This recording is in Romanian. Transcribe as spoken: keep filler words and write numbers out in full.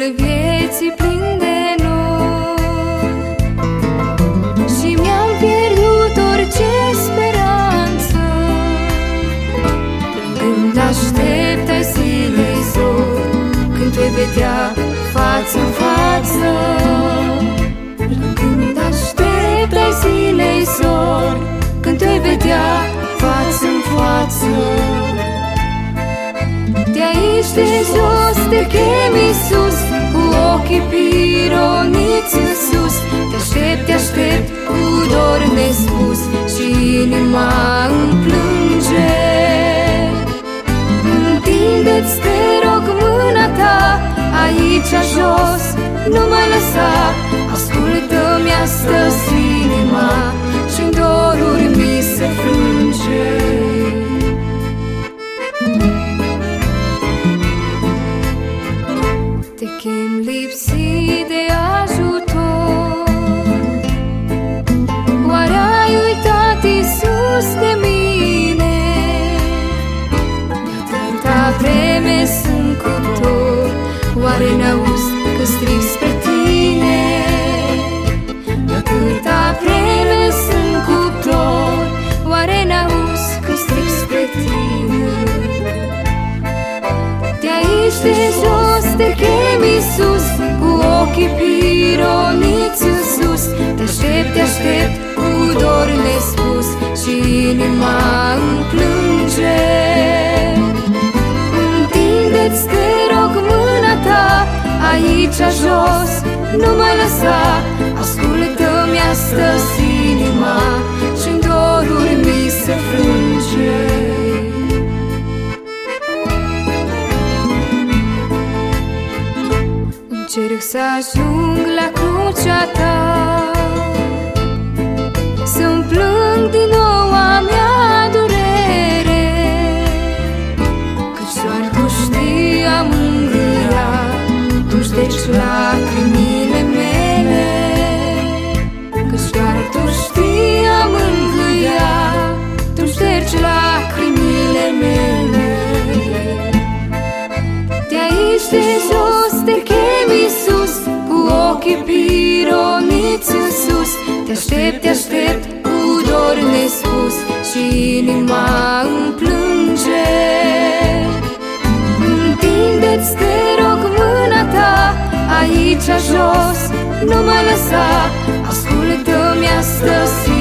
vieții plin de nori și mi-am pierdut orice speranță. Când aștept ai zilei zor, când te vedea față-n față. Când aștept ai zilei zor, când te vedea față-n față. De aici de jos te chem, Iisus, cu ochii pironiți în sus. Te aștept, te aștept cu dor nespus și inima îmi plânge. Întinde-ți, te rog, mâna ta aici jos, nu mai lăsa. Ascultă-mi astăzi inima și-n doruri mi se frânge. Te chem lipsit de ajutor. Oare ai uitat, Iisus, de mine? De-atâta vreme sunt cuptor. Oare n-auzi că strig spre tine? De-atâta vreme sunt cuptor. Oare n-auzi că strig spre tine? De aici de jos te chem, Iisus, cu ochii pironiți în sus. Te aștept, te aștept cu dor nespus și inima îmi plânge. Întinde-ți, te rog, mâna ta aici jos, nu mai lăsa. Ascultă-mi astăzi inima și-n doruri mi se frânge. Încerc să ajung la crucea ta, să-mi plâng din nou a mea durere, căci doar tu știi a mângâia, tu ștergi lacrimile mele. Căci doar tu știi a mângâia, tu ștergi lacrimile mele. De aici de jos te chem, Iisus, cu ochii pironiți în sus. Te aștept, te aștept cu dor nespus și inima îmi plânge. Întinde-ți, te rog, mâna ta aici jos, nu mai lăsa. Ascultă-mi astăzi